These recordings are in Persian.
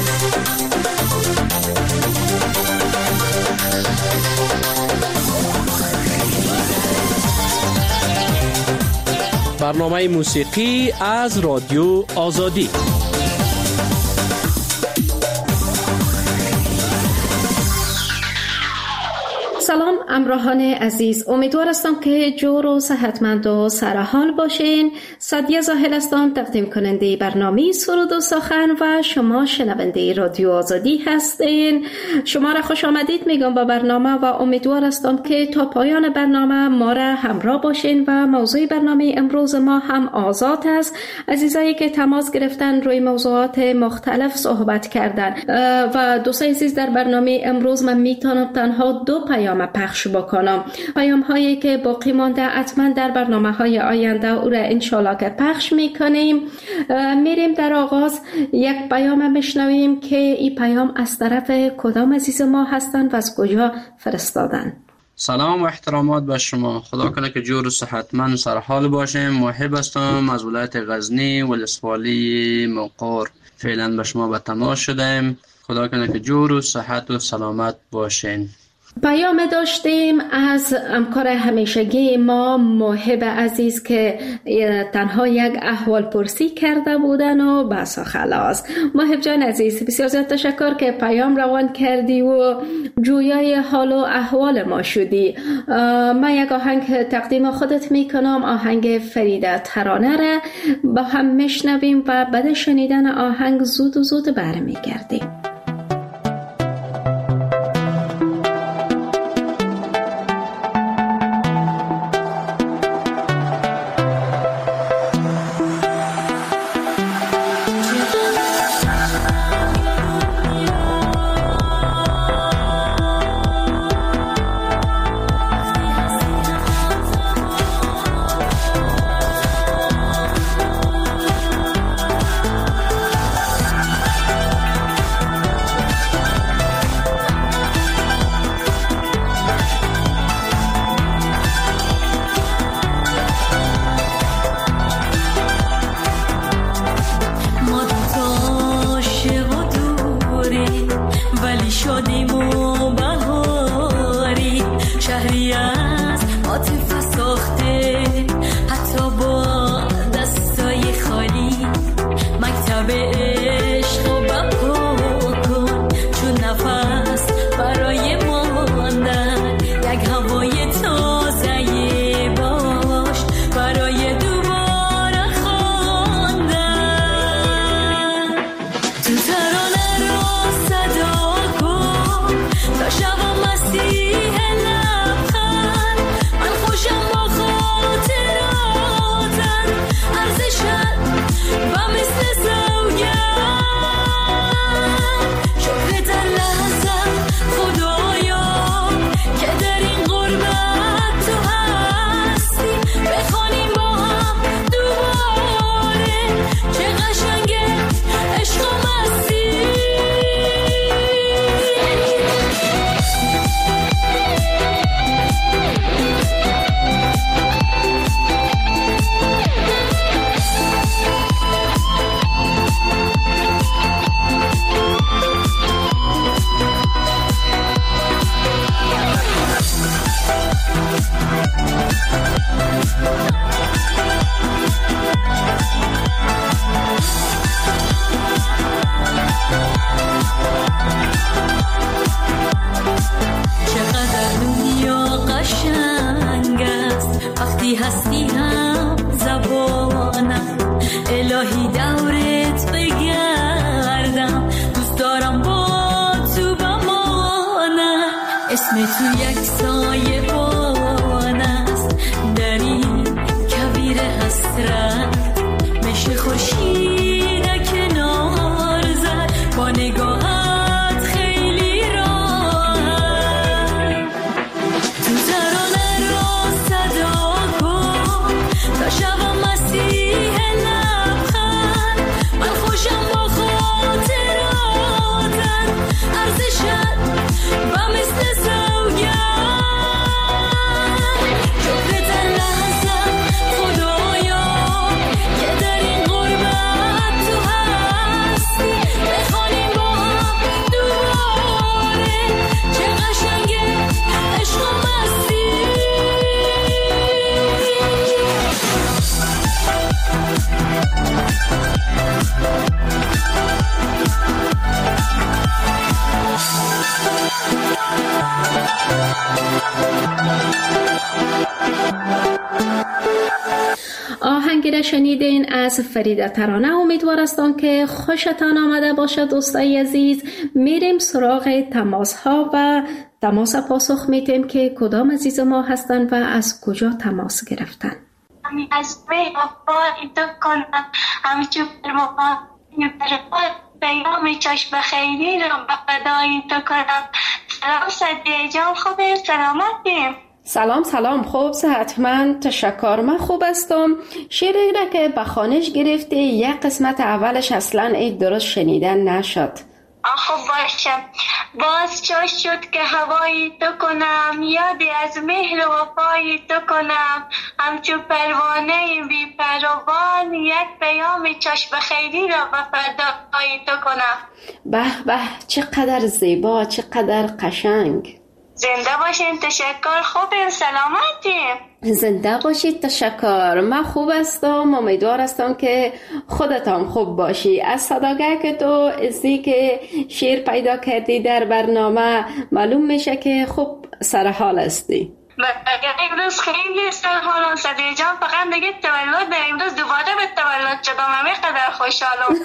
برنامه موسیقی از رادیو آزادی. سلام همراهان عزیز، امیدوار هستم که جور و صحتمند و سرحال باشین. سعدیه زاهل هستم، تقدیم کننده برنامه سرود و سخن و شما شنونده رادیو آزادی هستین. شما را خوش آمدید میگم با برنامه و امیدوار هستم که تا پایان برنامه ما را همراه باشین و موضوع برنامه امروز ما هم آزاد است. عزیزایی که تماس گرفتن روی موضوعات مختلف صحبت کردن و دوستان عزیز، در برنامه امروز من میتونم تنها 2 پیام پخش بکنم. پیام هایی که باقی مانده حتما در برنامه های آینده او را انشالله که پخش میکنیم. میریم در آغاز یک پیام میشنویم که این پیام از طرف کدام عزیز ما هستند و از کجا فرستادن. سلام و احترامات به شما. خدا کنه که جور و صحتمند و سرحال باشیم. محب هستم از ولایت غزنی ولسوالی مقر. فعلا به شما به تماس شدیم. خدا کنه که جور و صحت و سلامت باشین. پیام داشتیم از همکار همیشگی ما محب عزیز که تنها یک احوال پرسی کرده بودن و بس خلاص. محب جان عزیز، بسیار زیاد تشکر که پیام روان کردی و جویای حال و احوال ما شدی. من یک آهنگ تقدیم خودت میکنم، آهنگ فریده ترانه را با هم میشنویم و بعد شنیدن آهنگ زود برمیگردیم. ارزشت و مثل سوگن شنیدین از فریده ترانه. امیدوار هستم که خوشتان آمده باشد دوستای عزیز. میریم سراغ تماس ها و تماس پاسخ میتیم که کدام عزیز ما هستن و از کجا تماس گرفتن. از تو کنم همچون پیام چشم خیری را به فدای تو کنم. سلام صدیه جان، خوبه؟ سلامتی؟ سلام خوب صحتمند، تشکر. من خوب هستم. شعری را که به خوانش گرفتی یک قسمت اولش اصلا این درست شنیدن نشد. خب باشه. باز چه شد که هوایی تو کنم، یادی از مهر و وفای تو کنم، همچون پروانه بی پروان یک پیام چشم خیری را به فدای تو کنم. به چقدر زیبا، چقدر قشنگ. زنده باشین، تشکر. خوبین؟ سلامتی؟ زنده باشید، تشکر. من خوب هستم، امیدوار هستم که خودتان خوب باشی. از صداگاه که تو ازی که شیر پیدا کردی در برنامه معلوم میشه که خوب سرحال هستی. امروز خیلی سرحالم صدیه جان، فقط دیگه تولد امروز دوباره به تولد شدم، همینقدر خوشحالم.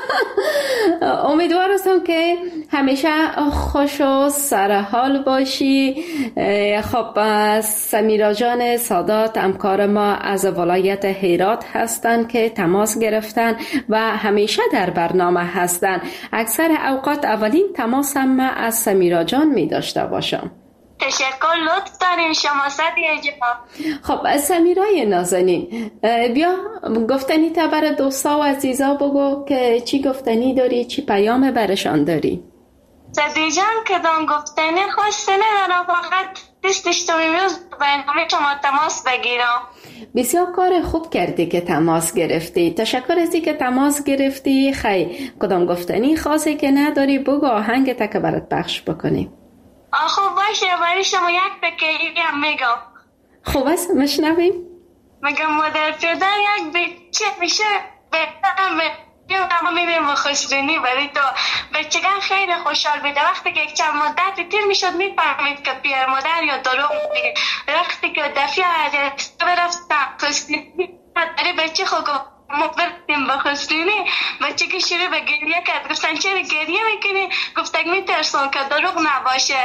امیدوار هستم که همیشه خوش و سرحال باشی. خب سمیرا جان سادات همکار ما از ولایت هرات هستند که تماس گرفتن و همیشه در برنامه هستند. اکثر اوقات اولین تماس هم من از سمیرا جان می داشته باشم. تشکر، لطف دارین شما صدیه جان. خب سمیرای نازنین، بیا گفتنی تا برای دوستا و عزیزا بگو که چی گفتنی داری، چی پیام برشان داری. صدیه جان کدام گفتنی خواسته ندارم، فقط دستش میروز برنامه شما تماس بگیرم. بسیار کار خوب کردی که تماس گرفتی. تشکر ازی که تماس گرفتی. خیلی کدام گفتنی خاصی که نداری بگو، آهنگ تا که برات پخش بکنیم. خب باشه، برای شما یک بکیری هم میگم. خوب است، مشنویم. میگم مادر پدر یک بچه میشه بهترم میبیم و خسرینی برای تو. بچگان خیلی خوشحال بیده وقتی که یک چند مدت تیر میشد میفهمید که پیر مادر یا دروغ میگه. وقتی که دفعه عجلسته برفتم خسرینی برای بچه خود ما برفتیم با خسرینی، بچه که شروع به گریه کرد. گفتن چرا گریه میکنی؟ گفتن میترسون که دروغ نباشه.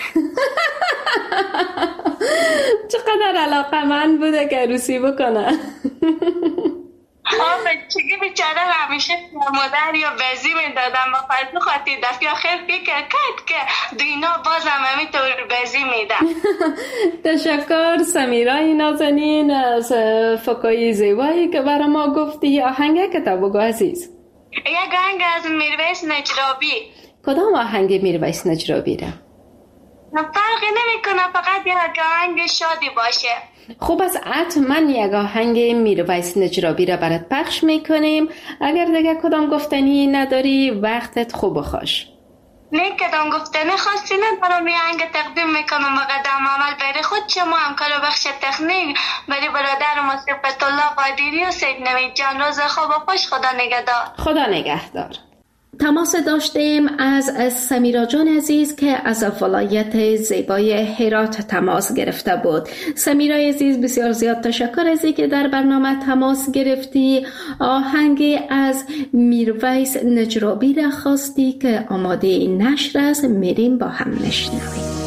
چقدر علاقه من بوده که عروسی بکنه. بچگی بیچاره همیشه مادر یا بزی میدادم با فرض خاطی دفعه آخر فکر کرد که دینا بازم همینطور بزی میدم. تشکر سمیرای نازنین از فکای زیبایی که برای ما گفتی. آهنگ که تا بگو عزیز. یک آهنگ از میرویس نجرابی. کدام آهنگ میرویس نجرابی را؟ فرقی نمیکنه، فقط یک آهنگ شادی باشه. خوب است، حتما یک آهنگ میرویس نجرابی را برات پخش میکنیم. اگر دیگه کدام گفتنی نداری وقتت خوب خوش. نه کدام گفتنی خاصی ندارم، یه آهنگ تقدیم میکنم و قدم عمل برای خود شما همکار بخش تکنیک، برای برادر ما صفت الله قادری و سید نوید جان. روز خوب و خوش. خدا نگهدار. خدا نگهدار. تماس داشتیم از سمیرا جان عزیز که از ولایت زیبای هرات تماس گرفته بود. سمیرا عزیز بسیار زیاد تشکر ازی که در برنامه تماس گرفتی. آهنگ از میرویس نجرابی را خواستی که آماده نشر است، میریم با هم نشنویم.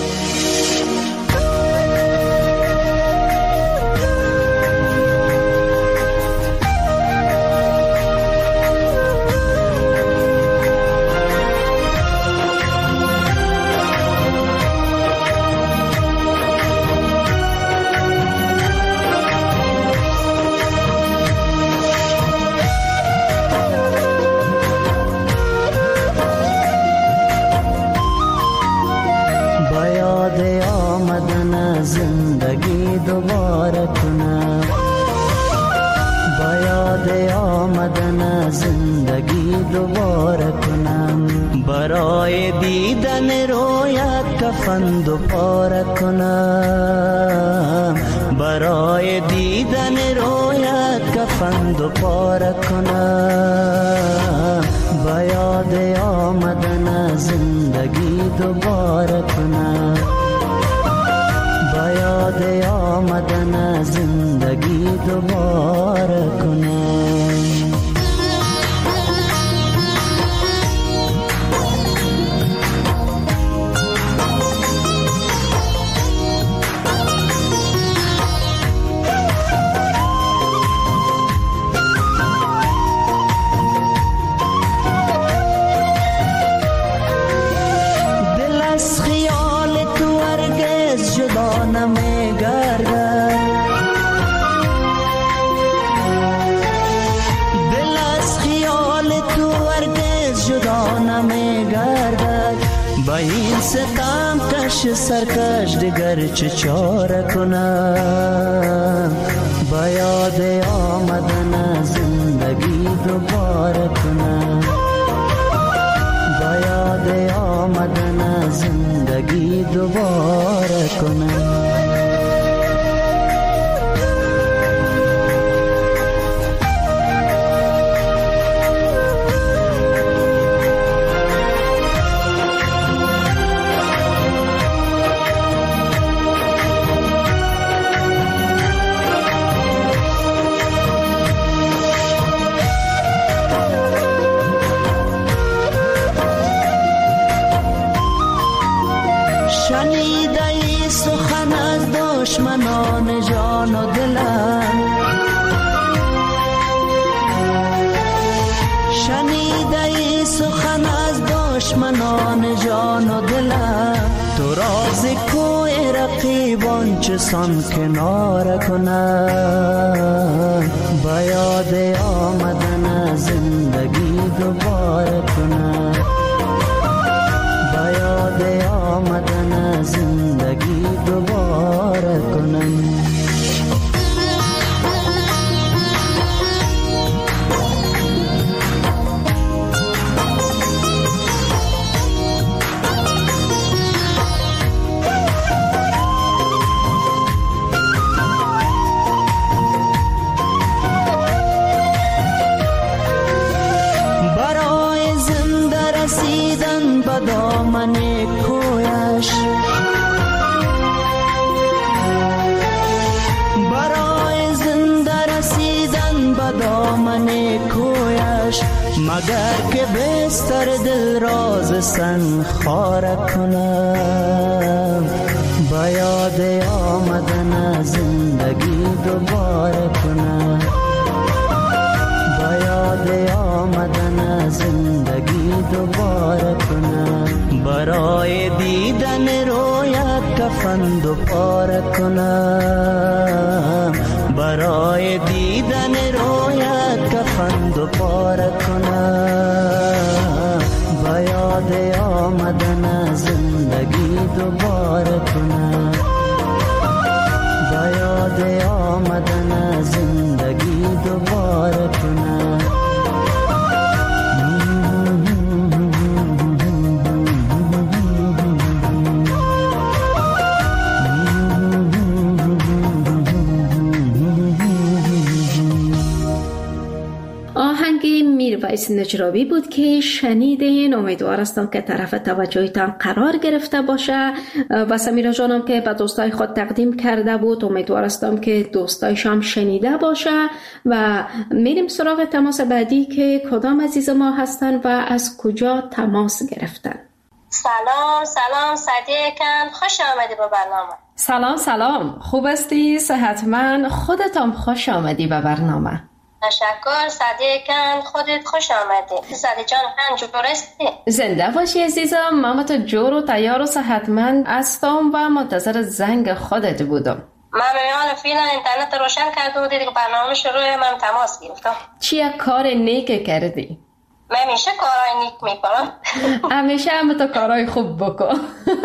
برای دیدن رویت کفن دوپاره کنم، برای دیدن رویت کفن دوپاره کنم، با یاد آمدن زندگی دوباره کنم، با یاد آمدن زندگی دوباره کنم. جدا نمی گردد. با این ستم کش سرکش دیگر چه چاره کنم؟ با یاد آمدن زندگی دوباره کنم، با یاد آمدن زندگی دوباره کنم. شنیده ای سخن از دشمنان جان و دلم، شنیده ای سخن از دشمنان جان و دلم. تو راز کوی رقیبان چسان کنار کنم، با یاد آمدن زندگی دوباره کنم، با یاد آمدن زندگی دوباره کنم. برای زنده رسیدن به دامن کویش، برای زنده رسیدن به دامن کویش، مگر که بستر دل راز سنگ خاره کنم، با یاد آمدن زندگی دوباره کنم، با یاد آمدن زندگی دوباره کنم. برای دیدن رویت کفن دوباره کنم، برای دیدن رویت کفن دوباره کنم، با یاد آمدن زندگی دوباره کنم، با یاد آمدن زندگی دوباره کنم. میرویس نجرابی بود که شنیدین. امیدوار هستم که طرف توجهتان قرار گرفته باشه و سمیرا جانم که به دوستای خود تقدیم کرده بود امیدوار هستم که دوستایش هم شنیده باشه. و میریم سراغ تماس بعدی که کدام عزیز ما هستن و از کجا تماس گرفتن. سلام سعدیه کن، خوش آمدی به برنامه. سلام خوب هستی؟ صحتمند؟ خودت هم خوش آمدی به برنامه. تشکر سعدیه کن، خودت خوش آمدی. سعدی جان هم جور هستی؟ زنده باشی عزیزم. من تو جور و تیار و صحتمند هستم و منتظر زنگ خودت بودم. من میان فعلا اینترنت روشن کرده بودی که برنامه شروع، من تماس گرفتم. چیه کار نیک کردی؟ من همیشه کارهای نیک میکنم. همیشه هم تو کارهای خوب بکن.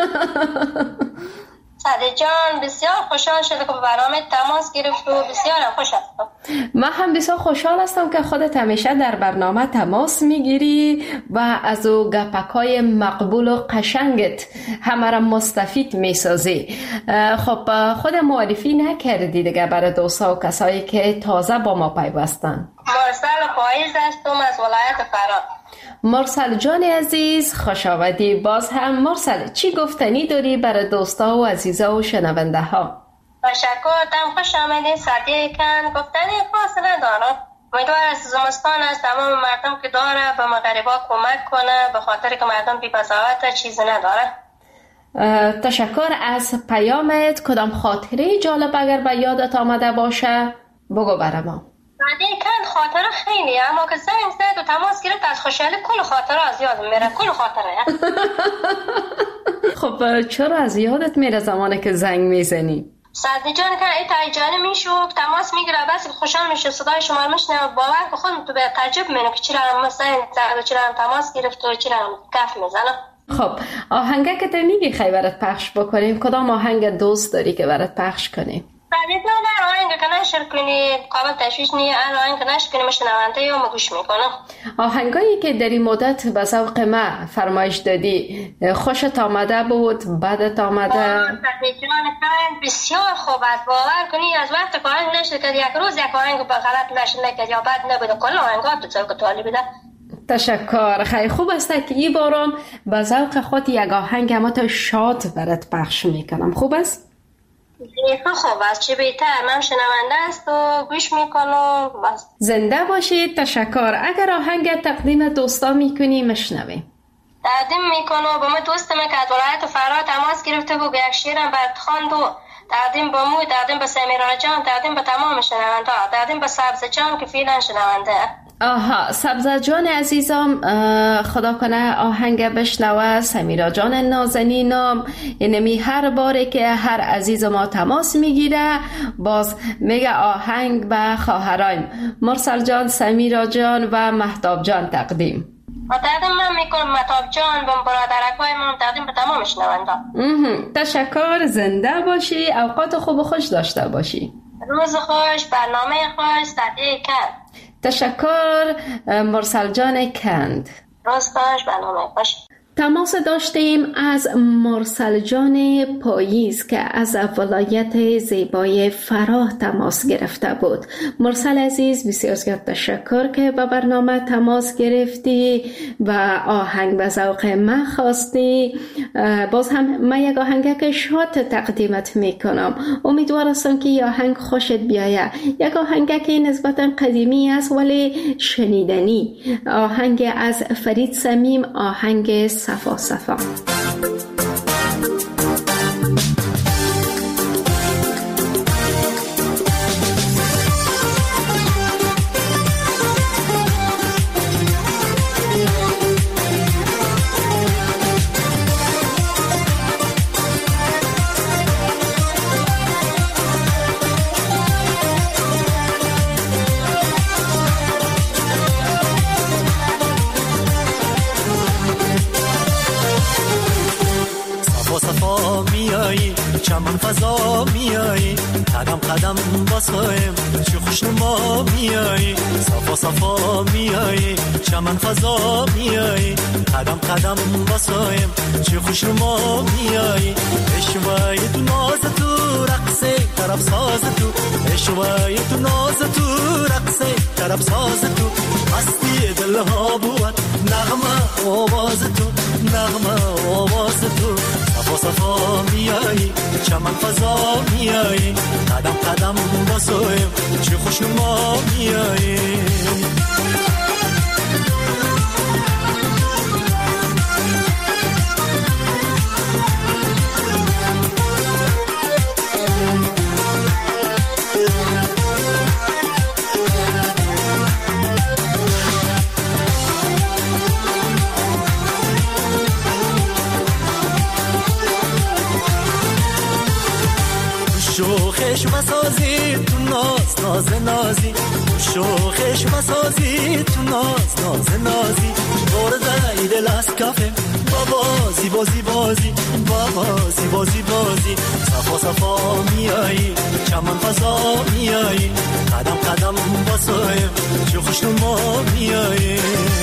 سعدی جان بسیار خوشحال شده که به برنامه تماس گرفت و بسیار خوش هستم. من هم بسیار خوشحال هستم که خودت همیشه در برنامه تماس میگیری و از او گپکای مقبول و قشنگت همه را مستفید میسازی. خب خود معرفی نکردی دیگه برای دوستا و کسایی که تازه با ما پیوستن. مرسل پاییز هستم از ولایت فرا. مرسل جان عزیز خوش آمدی. باز هم مرسل چی گفتنی داری برای دوستا و عزیزا و شنونده ها؟ تشکر، تم خوش آمدین. سعدیه کن گفتنی خاص ندارم. امیدوار است زمستان از تمام مردم که داره به مغربا کمک کنه، به خاطر که مردم بی بساطه چیزی نداره. تشکر از پیامت. کدام خاطره جالب اگر به یادت آمده باشه بگو برای ما. سعدیه کن خاطره خیلی، اما که زنگ زد و تماس گرفت از خوشحالی کل خاطره از یادم میره. کل خاطره خب چرا از یادت میره زمانی که زنگ میزنی؟ سعدی جان که ای تایجانی میشو تماس میگیره بس خوشحال میشه صدای شما رو میشنوه باور که خودم تو به تعجب میکنم که چرا مثلا چرا تماس گرفت و چرا کف میزنه. خب آهنگه که تو میگی خیلی برات پخش بکنیم کدام آهنگ دوست داری که برات پخش کنیم؟ بعدی نه آهنگ که نشر کنی قابل تشویش نیه آهنگ که نشر کنی شنونده یا گوش میکنم. آهنگایی که در این مدت به ذوق ما فرمایش دادی خوشت آمده بود بدت آمده؟ سعدی جان بسیار خوب است باور کنی از وقت که آهنگ نشر کرد یک روز یک آهنگ به غلط نشر نکرد یا بد نبوده کل آهنگات به ذوق تو بده. تشکر خیلی خوب است که این بارم به ذوق خود یک آهنگ اما تا شاد برات پخش میکنم. خوب است؟ خوب است چه بهتر من شنونده است و گوش میکنم بس. زنده باشید. تشکر. اگر آهنگ تقدیم دوستا میکنی مشنویم. تقدیم میکنم با من دوستم که از ولایت فرا تماس گرفته بود یک شیرم برات خواند و تقدیم با مو تقدیم به سمیرا جان تقدیم به تمام شنونده تقدیم به سبز جان که فعلا شنونده. آها سبزه جان عزیزم خدا کنه آهنگ بشنوه. سمیرا جان نازنینم یعنی هر باره که هر عزیز ما تماس میگیره باز میگه آهنگ به خواهران مرسل جان سمیرا جان و مهتاب جان تقدیم. تقدیم من میکنم مهتاب جان و برادرکای من تقدیم به تمام شنونده. تشکر. زنده باشی. اوقات خوب و خوش داشته باشی. روز خوش برنامه خوش صدیه کند. تشکر مرسل جان کند. راستش برنامه خوش. تماس داشتیم از مرسل جان پاییز که از ولایت زیبای فراه تماس گرفته بود. مرسل عزیز بسیار زیاد تشکر که به برنامه تماس گرفتی و آهنگ به ذوق من خواستی. باز هم من یک آهنگ که شاد تقدیمت میکنم. امیدوار هستم که این آهنگ خوشت بیاید. یک آهنگ که نسبتا قدیمی است ولی شنیدنی. آهنگ از فرید صمیم آهنگ صفا صفا. چمن فضا میایی قدم قدم باسایم چه خوشنما میایی صفا صفا میایی چمن فضا میایی قدم قدم باسایم چه خوشنما میایی اشوای تو ناز تو رقصه طرف ساز تو اشوای تو ناز تو رقصه طرف ساز تو مستی دلها بود نغمه آواز تو نغمه آواز تو صفا صفا میایی چمن فضا میایی قدم قدم باسایم چه خوشنما میایی شوخش مسازی تو ناز ناز نازی شوخش مسازی تو ناز ناز نازی برده دل از کافه بازی بازی بازی بازی بازی بازی صفا صفا میایی چمن فضا میایی قدم قدم باسایم چه خوشنما میایی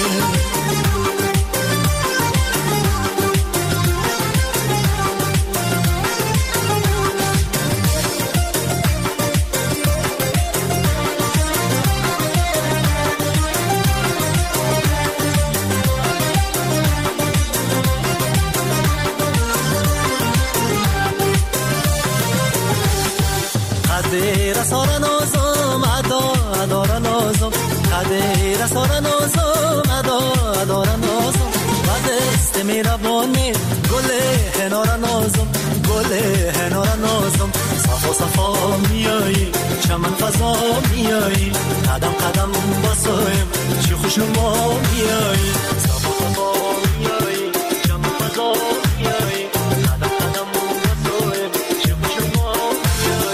قدر سارا نازم ادا ادارا نازم قدر سارا نازم ادا ادارا نازم و دست میربانی گل هنارا نازم گل هنارا نازم صفا صفا میایی چمن فضا میایی قدم قدم باسایم چه خوشنما میایی صفا صفا میایی چمن فضا میایی قدم قدم باسایم چه خوشنما میایی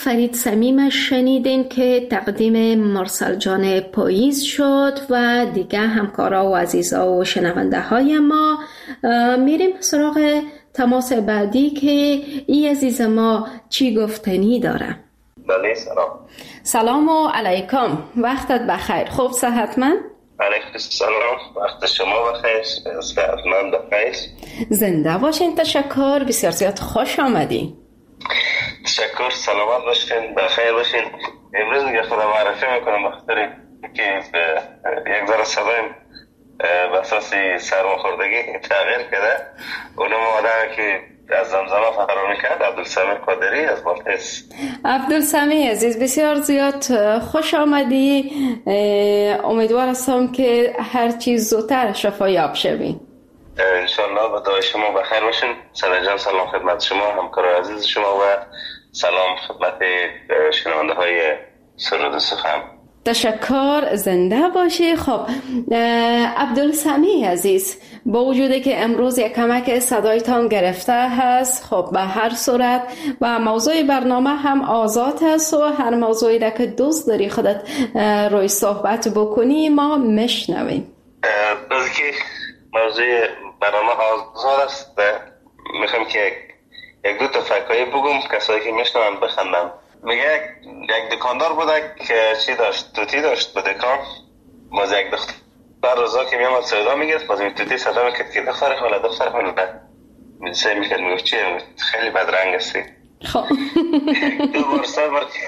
فرید صمیم شنیدین که تقدیم مرسل جان پاییز شد و دیگه همکارا و عزیزا و شنونده های ما. میریم سراغ تماس بعدی که ای عزیز ما چی گفتنی داره. بله سلام. سلام و علیکم، وقتت بخیر، خوب صحتمند؟ علیکم سلام، وقت شما بخیر، صحتمند بخیر. زنده باشین، تشکر، بسیار زیاد خوش آمدی. تشکر، سلامت باشین، بخیر باشین. امروز دیگه خودم معرفی میکنم بخاطر که یک ذره صدایم به اساس سرماخوردگی تغییر کرده. اونم آدمی که از زمزمه فرار میکرد، عبدالسمی قادری از بالتیس. عبدالسمی عزیز، بسیار زیاد خوش آمدی. امیدوار هستم که هر چیز زودتر شفایاب شوی. انشالله. با دعای شما بخیر باشین. سلام جان، سلام خدمت شما، همکار عزیز شما، و سلام خدمت شنونده های سرود سخن. تشکر، زنده باشی. خب عبدالسمی عزیز، با وجودی که امروز یک کمک صدایتان گرفته هست، خب به هر صورت و موضوع برنامه هم آزاد هست و هر موضوعی را که دوست داری خودت روی صحبت بکنی ما میشنویم. از که موضوع برنامه آزاد است، میخوام که یک دو تا فکایی بگم کسایی که میشنون بخندم. میگه یک دکاندار بوده که چی داشت؟ توتی داشت به دکان. باز یک دختر روزا که میامد سودا میگرفت، باز این توتی صدا میکرد که دختر خاله میسه میکرد، میگفت چیه؟ خیلی بدرنگ هستی. دو بار سه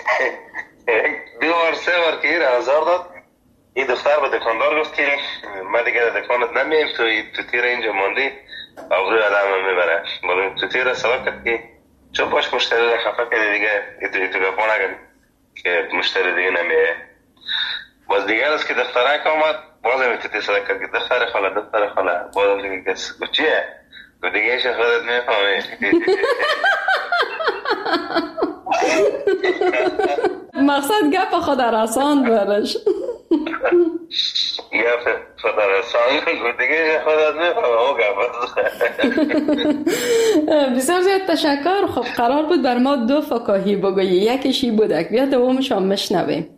بار که این آزار داد. این دختر به دکاندار گفت که ما دیگه دکانت نمیم، تو توتی را اینجا ماندی آبروی آدم میبره. باز این توتی را سوا کرد که چون باش مشتری را خفه کرده دیگه تو گفت نگن که مشتری دیگه نمیه. باز دیگر است که دخترک آمد، باز هم توتی صدا کرد که دختر خاله باز هم دیگه کس گفت چیه؟ گفت دیگه ایش خودت میفهمی. مقصد گپ خود رسان برش. گپ خود رسان گفت دیگه ایش خودت میفهمی او گپ. بسیار زیاد تشکر. خب قرار بود بر ما دو فکاهی بگویی، یکیشی بودک، بیا دومش هم مشنویم.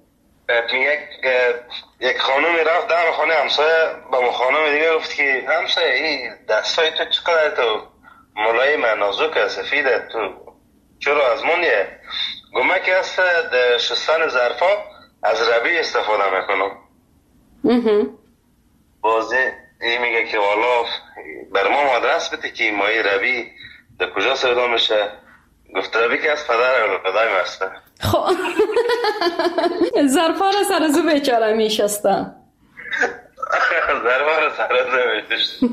یک خانومی رفت در خانه همسایه با خانوم دیگه گفت که همسایه این دستای تو چقدر تو ملایم نازک سفیده، تو چرا از مونیه؟ گمه که هست در شستن ظرفا از ربی استفاده میکنم. بازی این میگه که والا بر ما آدرس بده که مای ربی در کجا سودا میشه. گفت ربی که از پدر اولادای مسته. خب ظرفا را سر زو بیچاره میشستن. ظرفا را سر زو میشستن.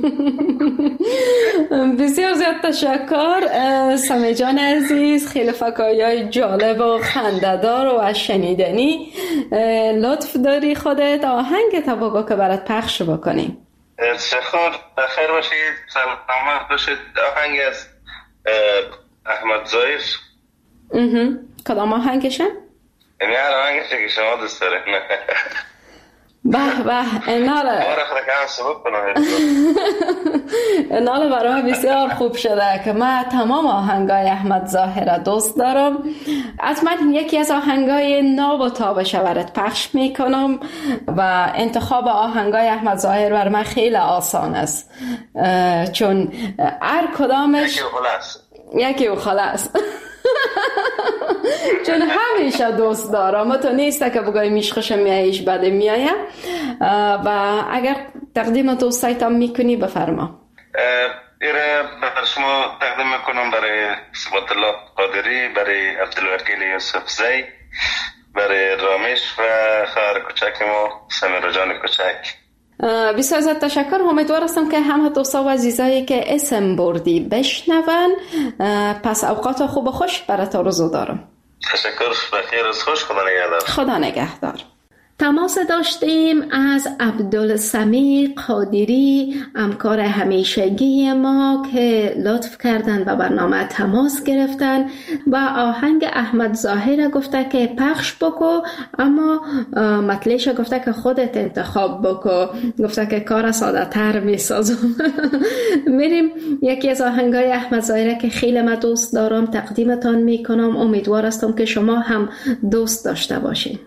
بسیار زیاد تشکر سمی جان عزیز، خیلی فکایای جالب و خنده‌دار و از شنیدنی. لطف داری خودت آهنگ تا بگو که برات پخش بکنیم. تشکر، بخیر باشید، سلامت باشید. آهنگ از احمد ظاهر. کدام آهنگشه؟ این هر آهنگشه که شما دوست دارید. به ایناله ایناله برای برای خوب شده که من تمام آهنگای احمد ظاهر دوست دارم. حتما یکی از آهنگای ناب و تابش برات پخش میکنم و انتخاب آهنگای احمد ظاهر بر من خیلی آسان است، چون هر کدامش یکی و خلاص. چون همیشه دوست دارم، تو نیسته که بگوی میشخشم میایش بده میایم. و اگر تقدیم دوستایتم میکنی بفرما. ایره بر شما تقدیم میکنم برای ثبات الله قادری، برای عبدالوکیل یوسف زی، برای رامیش و خواهر کوچک ما سمیرا جان کوچک. بسیار زیاد تشکر. امیدوار هستم که همه دوستا و عزیزایی که اسم بردی بشنون. پس اوقات خوب و خوش برات آرزو دارم. تشکر، بخیر روز خوش، خدا نگهدار. خدا نگهدار. تماس داشتیم از عبدالسمیع قادری، همکار همیشگی ما که لطف کردن و برنامه تماس گرفتن و آهنگ احمد ظاهر گفته که پخش بکو، اما مطلعش گفته که خودت انتخاب بکو، گفته که کار ساده تر می سازم. میریم یکی از آهنگای احمد ظاهر که خیلی من دوست دارم تقدیمتان می کنم. امیدوار هستم که شما هم دوست داشته باشین.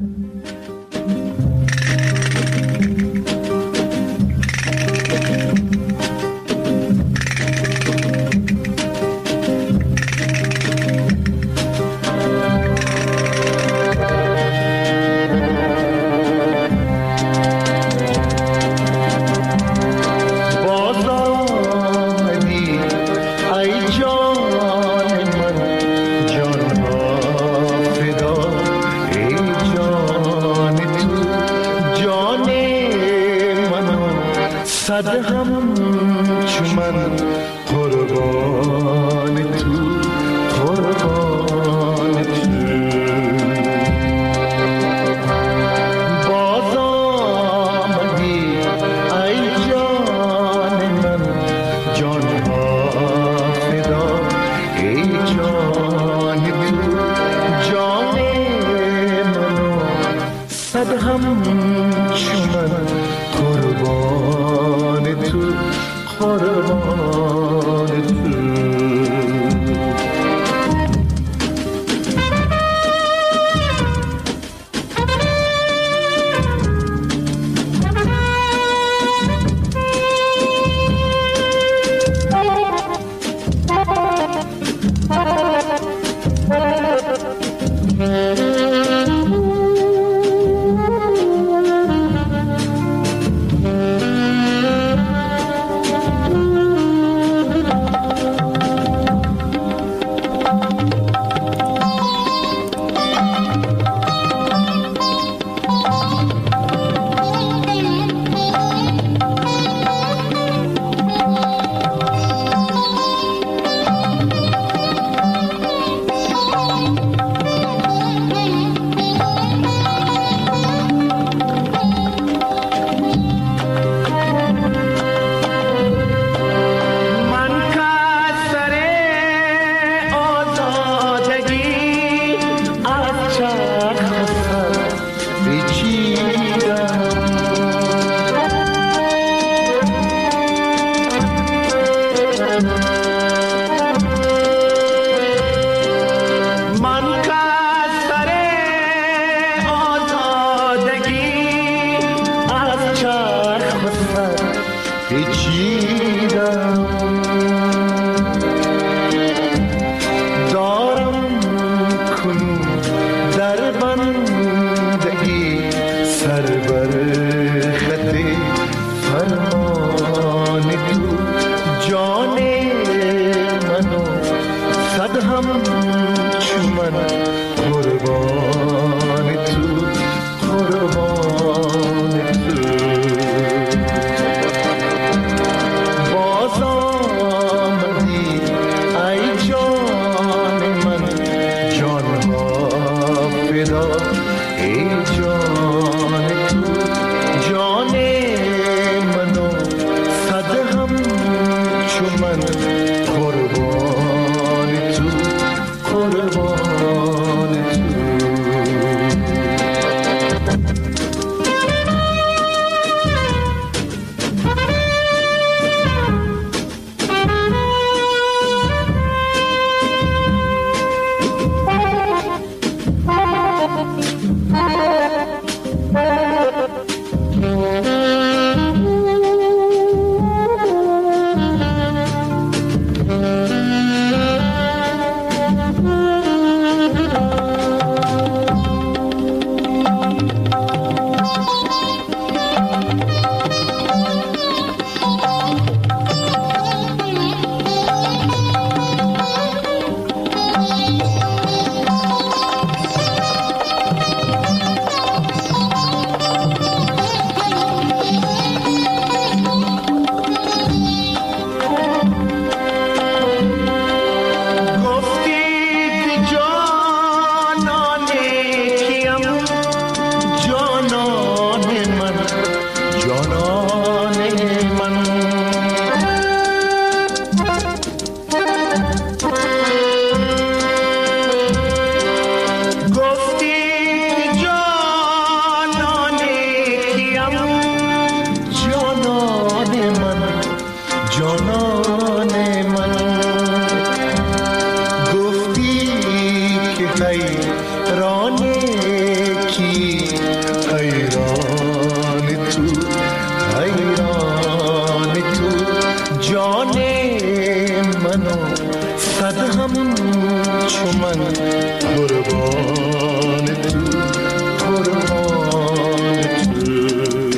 قربان تو قربان منو صد همون چو من قربان تو قربان تو.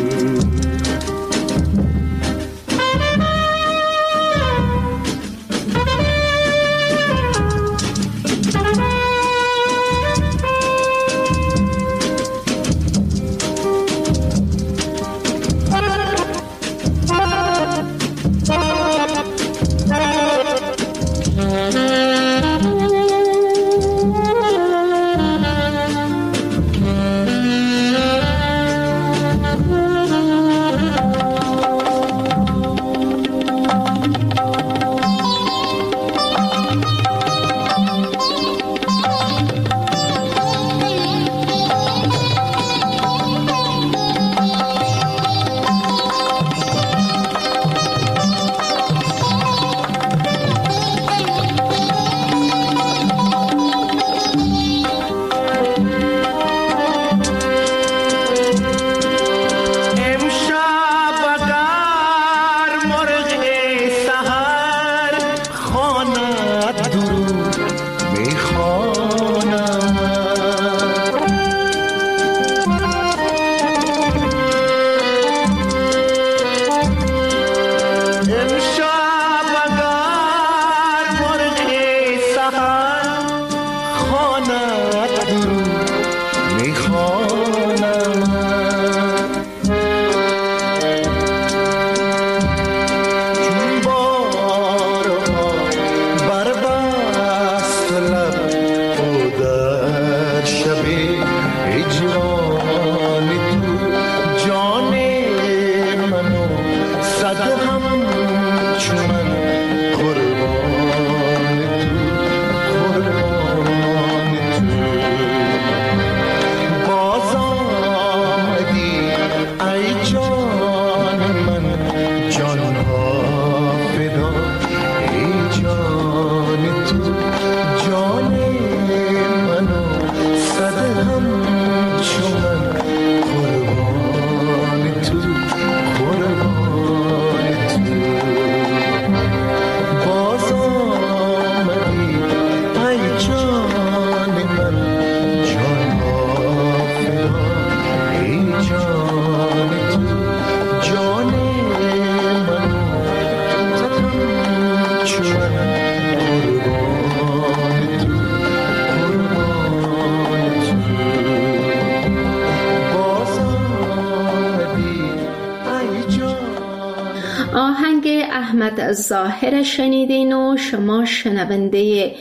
آهنگ احمد ظاهر شنیدین و شما شنونده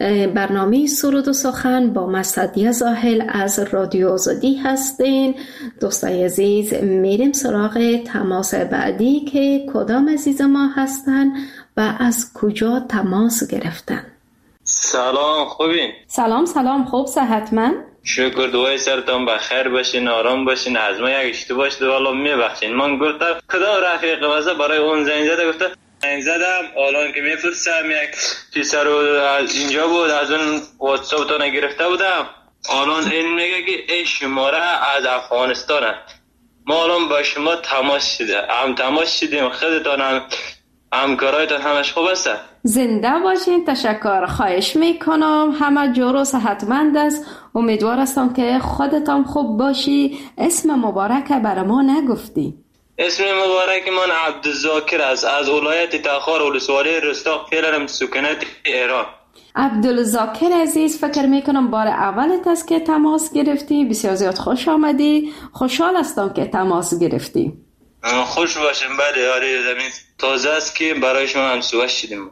برنامه سرود و سخن با من سعدیه زاهل از رادیو آزادی هستین. دوستای عزیز، میریم سراغ تماس بعدی که کدام عزیز ما هستن و از کجا تماس گرفتن. سلام، خوبین؟ سلام، خوب، صحتمند؟ شکر، دوای سرتان بخیر باشین، آرام باشین. از ما یک اشتباه شده والا میبخشین. من گفتم کدام رفیق واسه برای اون زنگ زده، گفتم زنگ زدم الان که میفرستم یک چیزا رو از اینجا بود، از اون واتساپ تون گرفته بودم. الان این میگه که این شماره از افغانستانه. ما الان با شما تماس شدیم. خودتان همکارایتان همش خوب است؟ زنده باشین. تشکر، خواهش میکنم. همه جور و صحتمند است. امیدوار هستم که خودتان خوب باشی. اسم مبارک برای ما نگفتی. اسم مبارک من عبدالذاکر است، از ولایت تخار ولسوالی رستاق پیلرم، سکونت ایران. عبدالذاکر عزیز، فکر میکنم بار اولت است که تماس گرفتی. بسیار زیاد خوش آمدی. خوشحال هستم که تماس گرفتی. خوش باشیم. بله، آره، زمین تازه است که برای شما هم صحبت شدیم.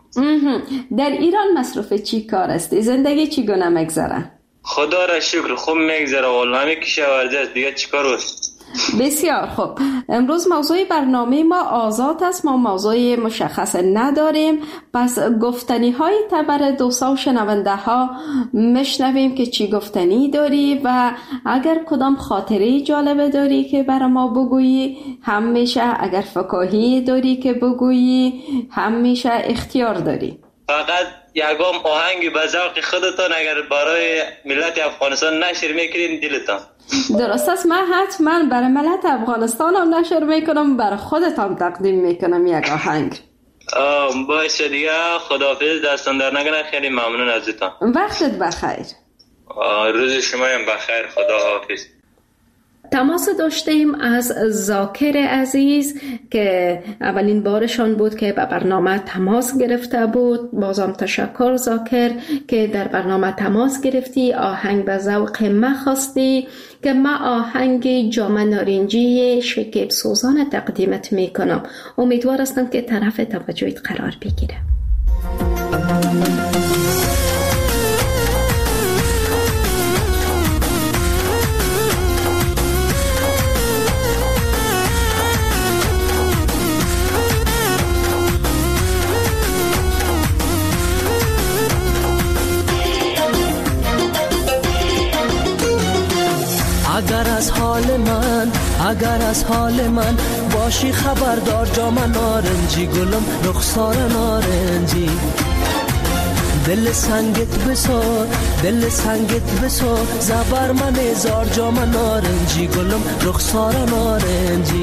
در ایران مصروف چی کار هستی؟ زندگی چی گونه میگذره؟ خدا را شکر خوب میگذره والله. همه کشاورزی است، دیگه چیکار است؟ بسیار خوب. امروز موضوع برنامه ما آزاد است. ما موضوع مشخص نداریم، پس گفتنی های تبر دوستا و شنونده ها مشنویم که چی گفتنی داری و اگر کدام خاطره جالبه داری که برای ما بگویی هم میشه، اگر فکاهی داری که بگویی هم میشه، اختیار داری. فقط یکم آهنگ به ذوق خودتان اگر برای ملت افغانستان نشر میکنین دلتان. درست است. من حتما برای ملت افغانستان هم نشر میکنم، برای خودتان تقدیم میکنم یک آهنگ. باشه دیگه، خداحافظ، دستان در نکنه، خیلی ممنون ازتان. وقتت بخیر. روز شما هم بخیر، خداحافظ. تماس داشتیم از ذاکر عزیز که اولین بارشان بود که به برنامه تماس گرفته بود. بازم تشکر ذاکر که در برنامه تماس گرفتی، آهنگ به ذوق ما خواستی که ما آهنگ جام نارنجی شکیب سوزان تقدیمت میکنم. امیدوار هستم که طرف توجهت قرار بگیره. اگر از حال من باشی خبردار، جام نارنجی گلم رخسار نارنجی، دل سنگت بسو زبر من هزار، جام نارنجی گلم رخسار نارنجی.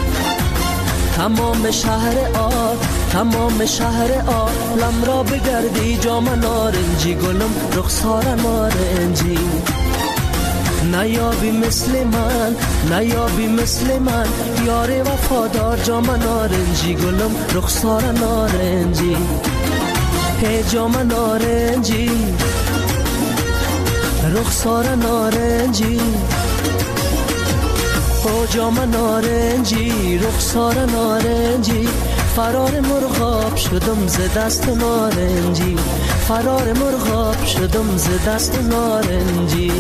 تمام شهر عالم را بگردی، جام نارنجی گلم رخسار نارنجی. نیابی مثل من یار وفادار، جام نارنجی گلم رخسار نارنجی. هی جام نارنجی رخسار نارنجی، او جام نارنجی رخسار نارنجی. فرار مرغاب شدم ز دست نارنجی، فرار مرغاب شدم ز دست نارنجی.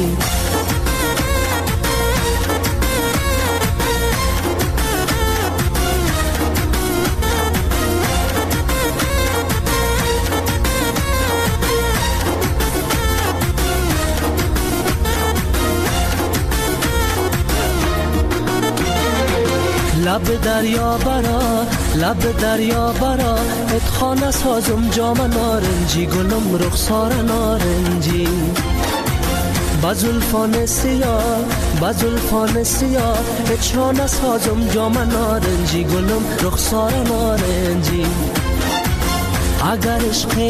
لب دریا برا اتخانه سازم، جام نارنجی گلم رخسار نارنجی. بزلفان سیاه اتخانه سازم، جام نارنجی گلم رخسار نارنجی. اگر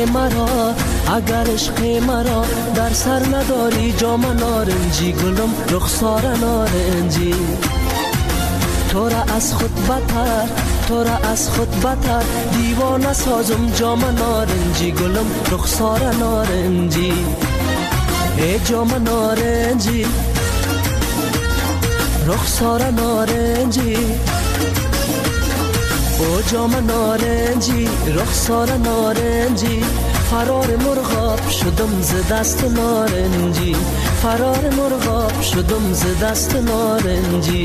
عشق مرا در سر نداری، جام نارنجی گلم رخسار نارنجی. تو را از خود بتر دیوانه سازم، جام نارنجی گلم رخسار نارنجی. ای جام نارنجی رخسار نارنجی، او جام نارنجی رخسار نارنجی. فرار مرغاب شدم ز دست نارنجی، فرار مرغاب شدم ز دست نارنجی.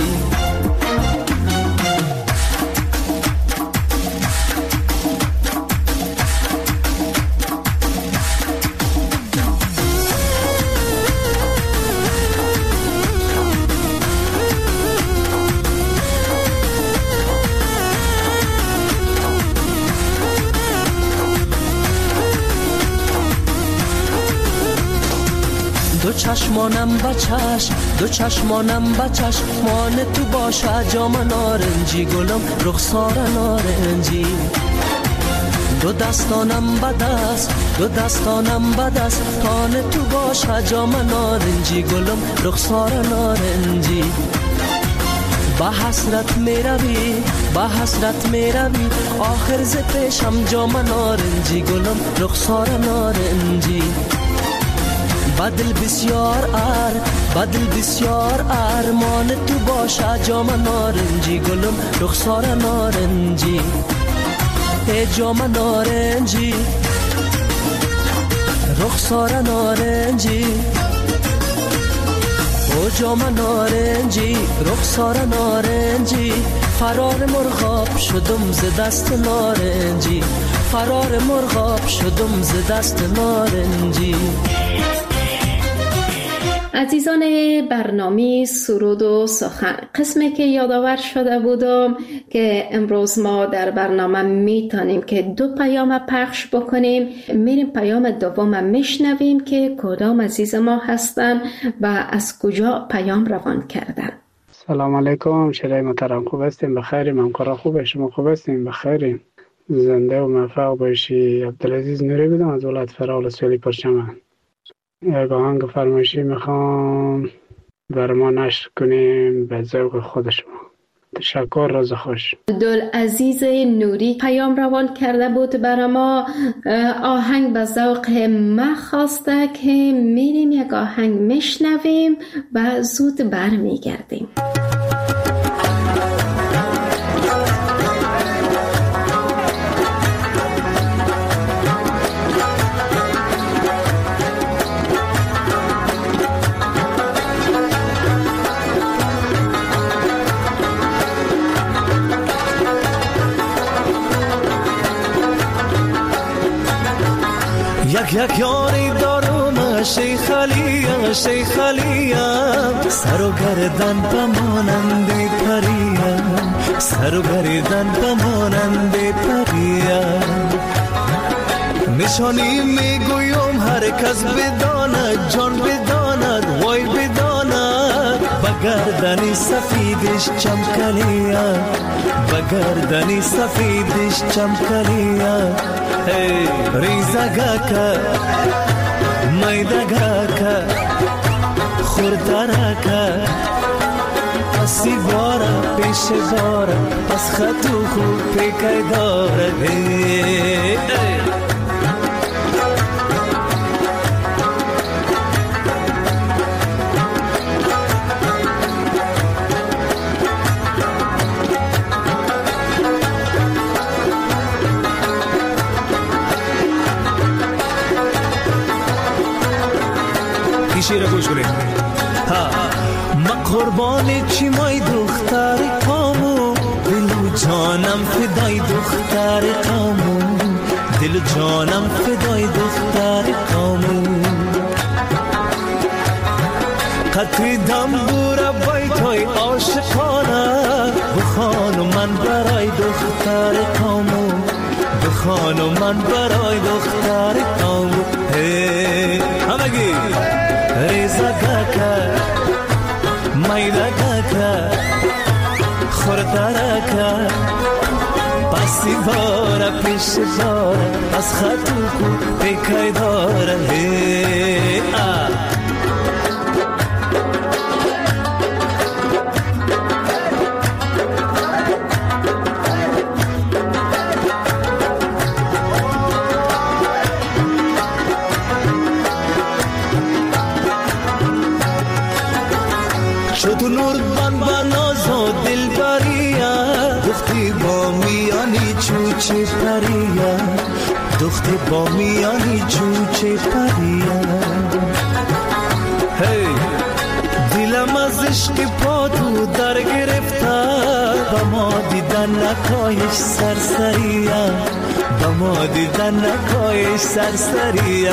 دو چشمانم بچش مان تو باشه، جام نارنجی گلم رخسار نارنجی. دو دستانم بدست تان تو باشه، جام نارنجی گلم رخسار نارنجی. به حسرت می روی آخر ز پیشم، جام نارنجی گلم رخسار نارنجی. بدل بسیار ارمان تو باشه، جام نارنجی گلم رخسار نارنجی. ای جام نارنجی رخسار نارنجی، او جام نارنجی رخسار نارنجی. فرار مرغاب شدم ز دست نارنجی، فرار مرغاب شدم ز دست نارنجی. عزیزان برنامه سرود و سخن، قسمی که یادآور شده بودم که امروز ما در برنامه میتونیم که 2 پیام پخش بکنیم. میریم پیام دوم میشنویم که کدام عزیز ما هستن و از کجا پیام روان کردن. سلام علیکم شیرای محترم، خوب هستیم؟ بخیریم؟ همکارا خوبه؟ شما خوب هستیم؟ بخیریم؟ زنده و موفق باشی. عبدالعزیز نوری بودم از ولایت فرال سویلی پرچمن. یک آهنگ فرمایشی میخوام بر ما نشر کنیم به ذوق خود شما. تشکر، روز خوش. عبدالعزیز نوری پیام روان کرده بود برای ما. آهنگ به ذوق ما خواسته که میریم یک آهنگ میشنویم و زود برمیگردیم. یک یاری دارم شیخ علیم، شیخ علیم، سر و گردن بمانند پریم، سر و گردن بمانند پریم. نشانی میگویم هر کس بداند، جان بداند، وای بداند، بگردنی سفیدش چمکلیم، بگردنی سفیدش چمکلیم. ریزگاکا میدگاکا خوردراکا پسی بارا پیش بارا پس خطو خوب پیکای داره. شیر گوش کنید. ما قربان چی مای دختر کامو، دل و جانم فدای دختر کامو، دل و جانم فدای دختر کامو. قطری دنبور بیتای عاشقانه، بخوانو من برای دختر کامو، بخوانو من برای دختر کامو. همگی ریزگاکا میدگاکا خوردراکا پسی بارا پیش بارا از خطو کو پیکای داره. تو نور بان بانازو دل بریا، دختی با میانی چوچه پریا، دختی با میانی چوچه پریا. دلم از عشق پا تو در گرفته، با ما دیدن نکایش سرسریا، با ما دیدن نکایش سرسریا.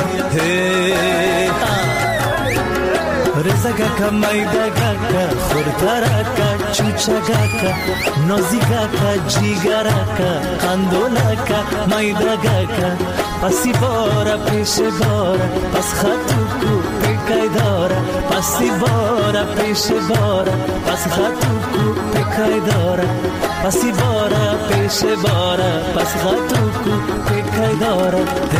رزگاکا میدگاکا خوردراکا چوچگاکا نازیگاکا جیگراکا قندولاکا میدگاکا پسی بارا پیش بارا پس خطو کو پیکای دارا، پسی بارا پیش بارا پس خطو کو پیکای دارا، پسی بارا پیش بارا پس خطو کو پیکای دارا.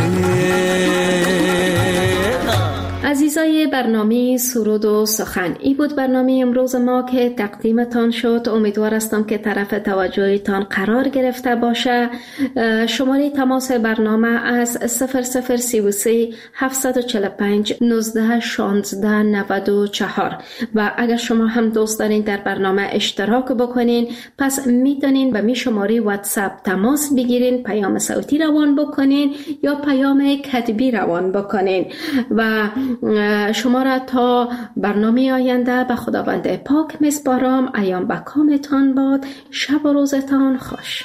عزیزای برنامه سرود و سخن، ای بود برنامه امروز ما که تقدیمتان شد. امیدوار هستم که طرف توجهتان قرار گرفته باشه. شماره تماس برنامه از 0033 745 19 16 94 و اگر شما هم دوست دارین در برنامه اشتراک بکنین پس میتونین به می شماره واتساپ تماس بگیرین، پیام صوتی روان بکنین یا پیام کتبی روان بکنین و شما را تا برنامه آینده به خداوند پاک میسپارم. ایام به کامتان باد. شب و روزتان خوش.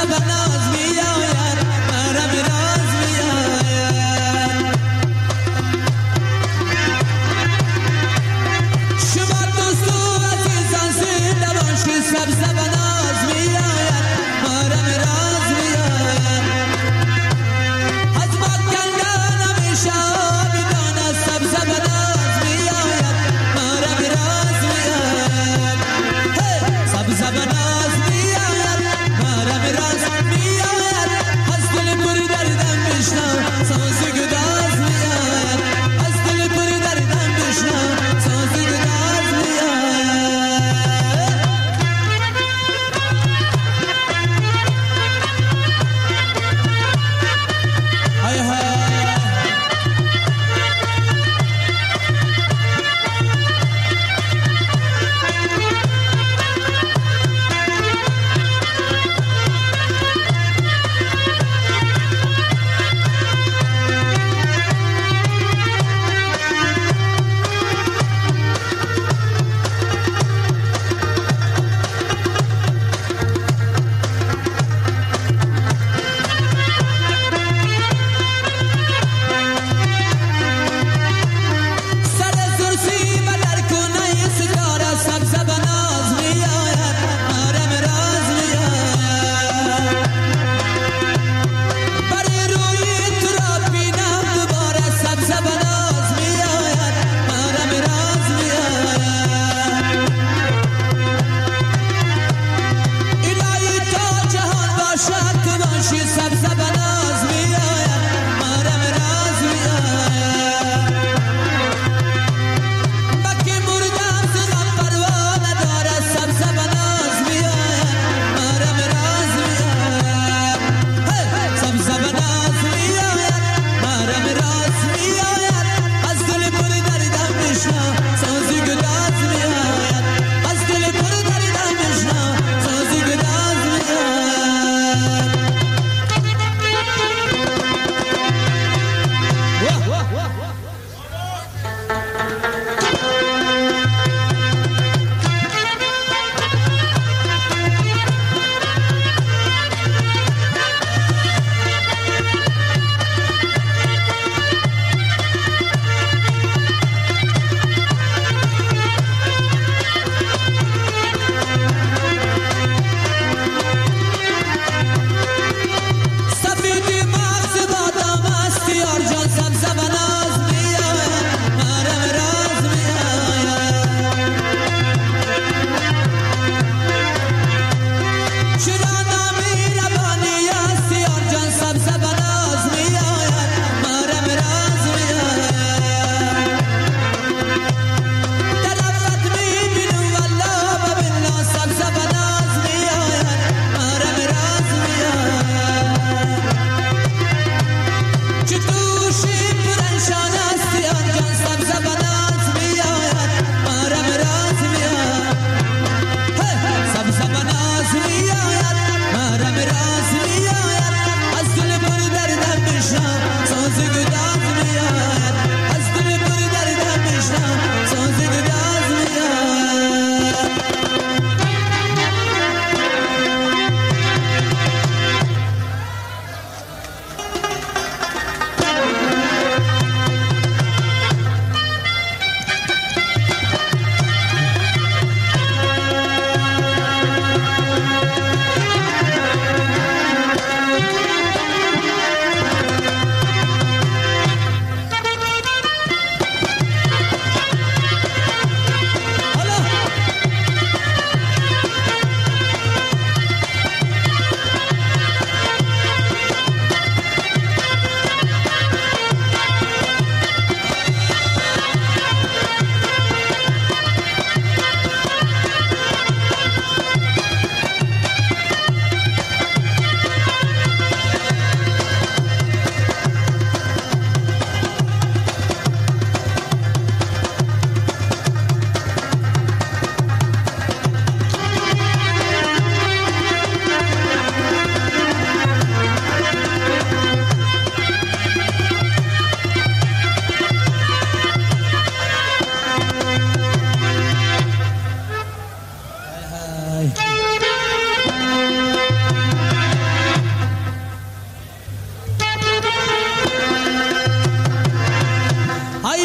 Sabnaz miyayat, maram raz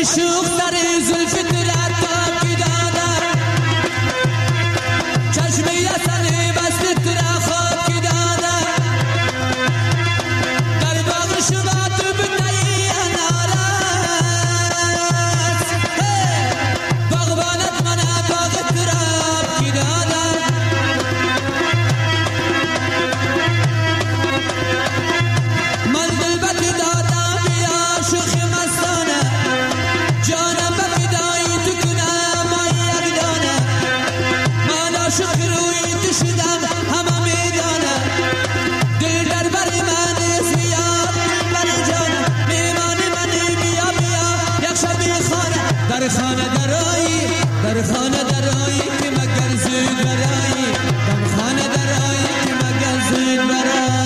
شوق در زلف ترک تاکی دادم چشمی یسنی بست ترک خاکی دادم در باغ شما تو بنایی انارت باغبانت من باغ ترکی دادم من دلبت دادم بیا شوخ مستانه جانم بفدایی تو کنم یک دانه من عاشق روی تو شدم همه میدانه دل در بر من زیاد بر جانه میمانی منی بیا بیا یک شب خانه در خانه درایی در خانه درایی که مگر زود برایی در خانه درایی که مگر زود برایی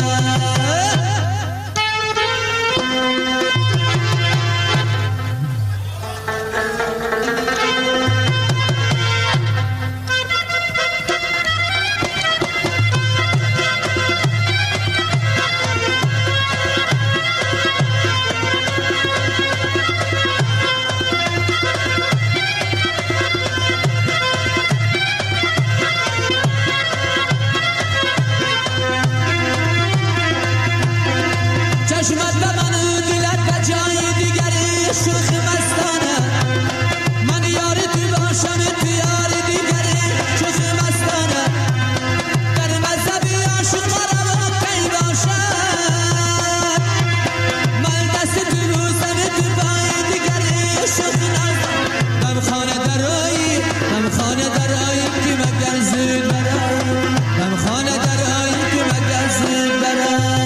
چشمت به من دلت به جای دیگری شوخ مستانه من یار تو باشم تو یار دیگری شوخ مستانه در مذهبی عاشق رو کی باشد من دست تو بوسم تو پای دیگری شوخ نازم دم خانه درایی دم خانه درایی که مگر زود برایی دم خانه درایی که مگر زود برایی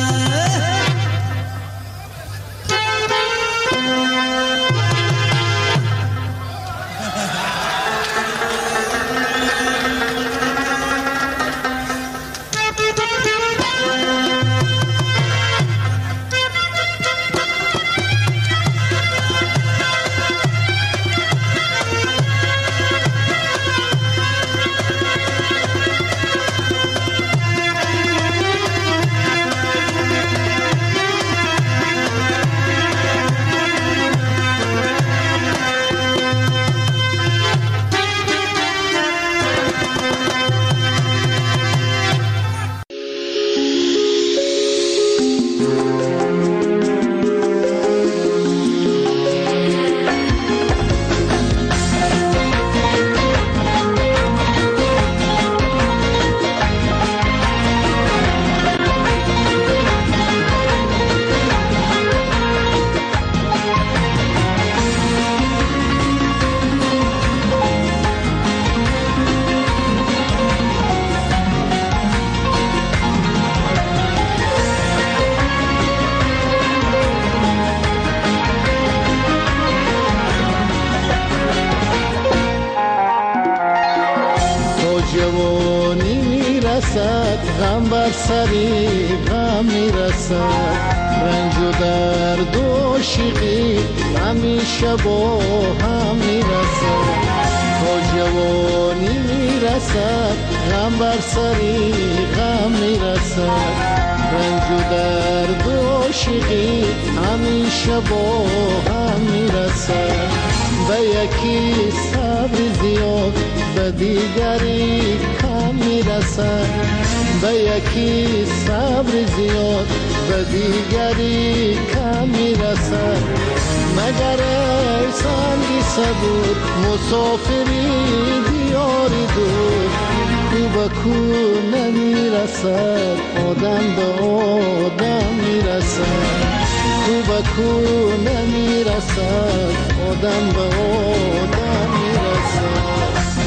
جوانی میرسد غم بر سری غم میرسد رنج و درد و عاشقی همیشه با هم میرسد تا جوانی میرسد غم بر سری غم میرسد رنج و درد و عاشقی همیشه با هم میرسد به یکی صبر زیاد به دیگری کم میرسد به یکی صبر زیاد به دیگری کم میرسد مگر ای سنگی صبور مسافری دیاری دور کو به کو نمیرسد آدم به آدم میرسد کو به کو نمیرسد آدم به آدم میرسد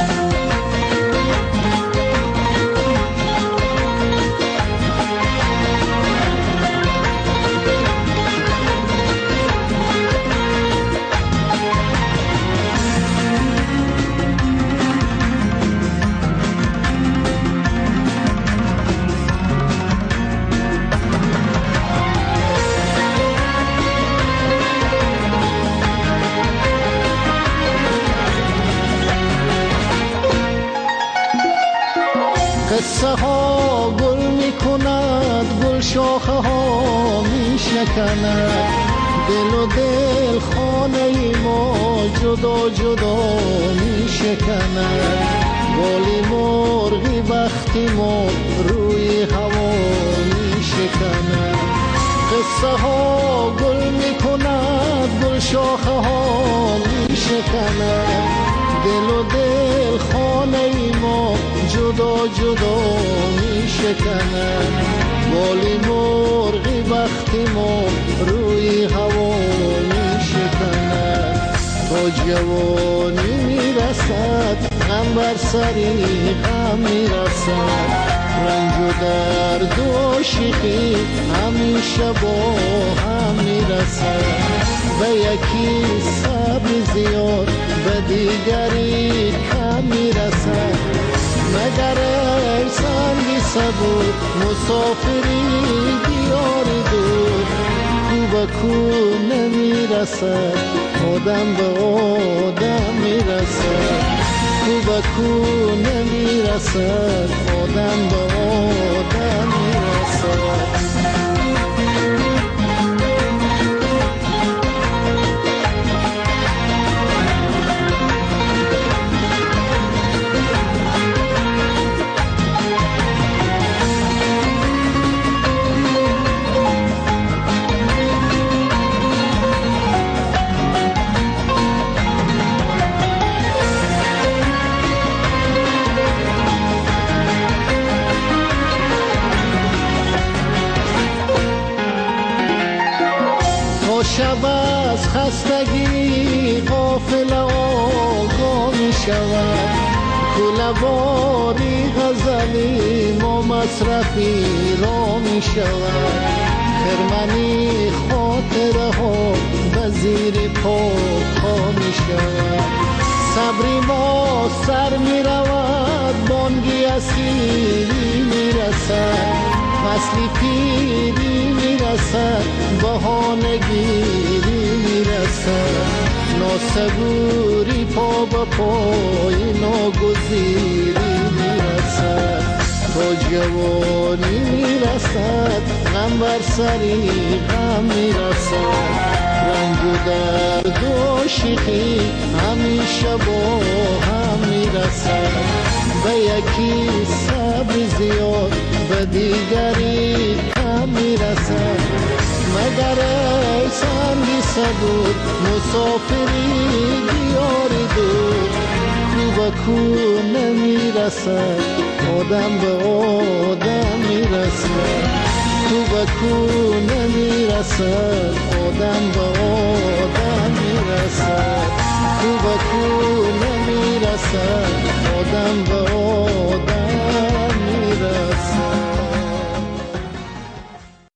قصه ها گل می کند گل شاخه ها می شکند دل خانه ما جدا جدا می شکند، بالی مرغی وقتی ما روی هوا می شکند. قصه ها گل می کند، گل شاخه ها می شکند. دل خانه ما جدا جدا می شکند، بالی مرغی وقتی ما روی هوا می شکند. تا جوانی می رسد غم بر سری غم می رسد، رنج و درد و عاشقی همیشه با هم می رسد. به یکی صبر زیاد به دیگری کم می رسد، مگر ای سنگی صبور مسافری دیار دور. کو به کو نمی رسد، آدم به آدم می رسد. کو به کو نمی رسد، آدم به آدم می رسد. شب از خستگی غافل آگاه می شود، کله‌واری غزلی ما مصرفی را می شود. خرمنی خاطره ها به زیر پا می شود، صبری ما سر می رود، بانگی اسیری می رسد. فصلی پیری می رسد، بهانه گیری می رسد. ناسبوری پا به پای ناگزیری می رسد. تا جوانی می رسد غم بر سری غم می رسد، رنج و درد و عاشقی همیشه با هم می رسد. به یکی صبر زیاد به دیگری کم می رسد، مگر ای سنگی صبور مسافری دیار دور. کو به کو نمی رسد، آدم به آدم می رسد. کو به کو نمی رسد، آدم به آدم می رسد. کو به کو نمی رسد، آدم به آدم